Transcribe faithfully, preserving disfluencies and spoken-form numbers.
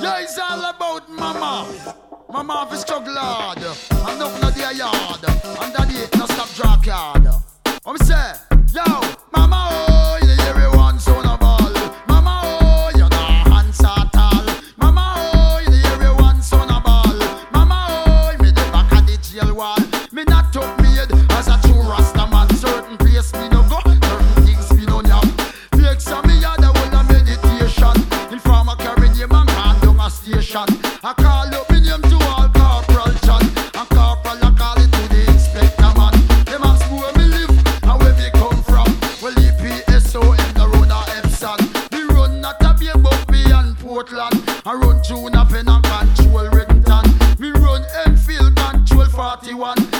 Yeah, it's all about mama. Mama have a struggle hard. I'm not no dear yard. And daddy ain't no stop draw card. I'm say, yo, mama, oh, you hear me one son of all. Mama, oh, you're not hands at all. Mama, oh, you hear me one son of all. Mama, oh, me the back of the jail wall. Me not took me head as a true Rasta man. Certain place me no go, certain things me no know. Fake some me had a whole of meditation. In farmer carry name and call down a station. I call up in name to all corporal John. And corporal I call it to the inspector man. Them ask where me live and where me come from. Well E P S O in the road of Epsom. Me run not a be above me and Portland. I run through Napen and control Renton. Me run Enfield control forty-one.